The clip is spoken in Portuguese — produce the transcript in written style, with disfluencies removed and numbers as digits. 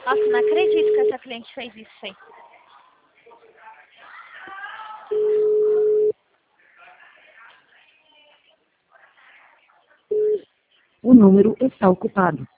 Nossa, não acredito que essa cliente fez isso aí. O número está ocupado.